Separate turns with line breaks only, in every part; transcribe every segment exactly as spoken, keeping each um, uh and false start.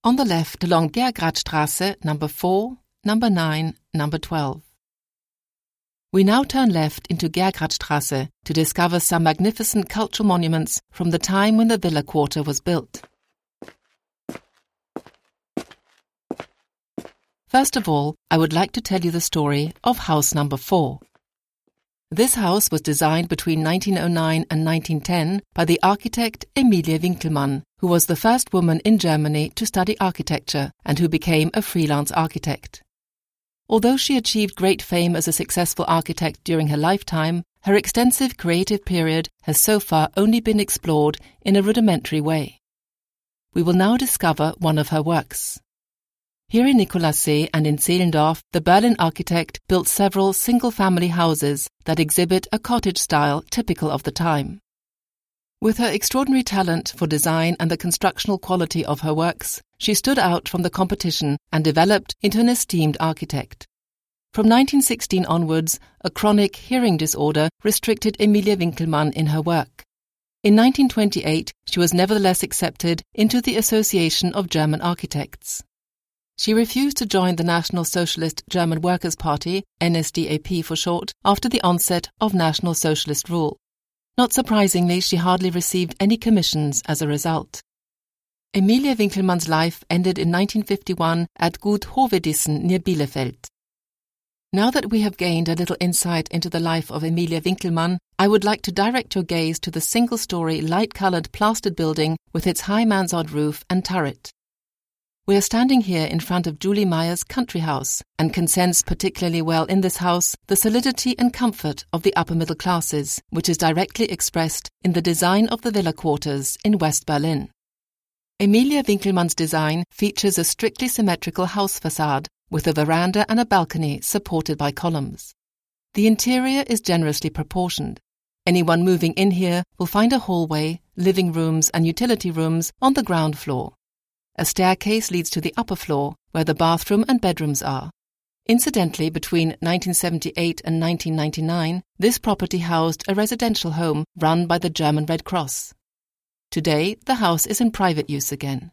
On the left along Gergradstrasse, number four, number nine, number twelve. We now turn left into Gergradstrasse to discover some magnificent cultural monuments from the time when the villa quarter was built. First of all, I would like to tell you the story of house number four. This house was designed between nineteen oh nine and nineteen ten by the architect Emilie Winkelmann, who was the first woman in Germany to study architecture and who became a freelance architect. Although she achieved great fame as a successful architect during her lifetime, her extensive creative period has so far only been explored in a rudimentary way. We will now discover one of her works. Here in Nikolassee and in Zehlendorf, the Berlin architect built several single-family houses that exhibit a cottage style typical of the time. With her extraordinary talent for design and the constructional quality of her works, she stood out from the competition and developed into an esteemed architect. From nineteen sixteen onwards, a chronic hearing disorder restricted Emilie Winkelmann in her work. In nineteen twenty-eight, she was nevertheless accepted into the Association of German Architects. She refused to join the National Socialist German Workers' Party, N S D A P for short, after the onset of National Socialist rule. Not surprisingly, she hardly received any commissions as a result. Emilie Winkelmann's life ended in nineteen fifty-one at Gut Hovedissen near Bielefeld. Now that we have gained a little insight into the life of Emilie Winkelmann, I would like to direct your gaze to the single-story, light-coloured plastered building with its high mansard roof and turret. We are standing here in front of Julie Meyer's country house and can sense particularly well in this house the solidity and comfort of the upper middle classes, which is directly expressed in the design of the villa quarters in West Berlin. Emilie Winkelmann's design features a strictly symmetrical house facade with a veranda and a balcony supported by columns. The interior is generously proportioned. Anyone moving in here will find a hallway, living rooms and utility rooms on the ground floor. A staircase leads to the upper floor, where the bathroom and bedrooms are. Incidentally, between nineteen seventy-eight and nineteen ninety-nine, this property housed a residential home run by the German Red Cross. Today, the house is in private use again.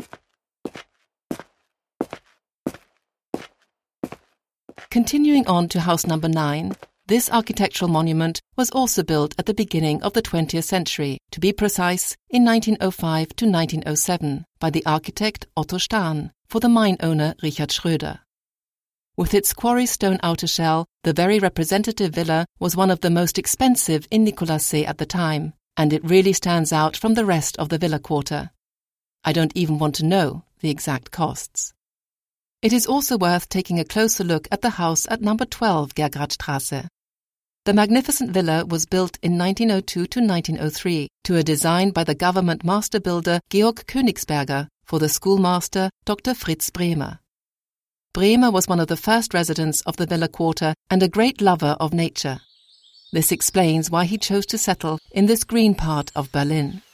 Continuing on to house number nine, this architectural monument was also built at the beginning of the twentieth century, to be precise, in nineteen oh five to nineteen oh seven, by the architect Otto Stahn for the mine owner Richard Schröder. With its quarry stone outer shell, the very representative villa was one of the most expensive in Nikolassee at the time, and it really stands out from the rest of the villa quarter. I don't even want to know the exact costs. It is also worth taking a closer look at the house at number twelve Gergradstrasse. The magnificent villa was built in nineteen oh two to nineteen oh three to a design by the government master builder Georg Königsberger for the schoolmaster Doctor Fritz Bremer. Bremer was one of the first residents of the villa quarter and a great lover of nature. This explains why he chose to settle in this green part of Berlin.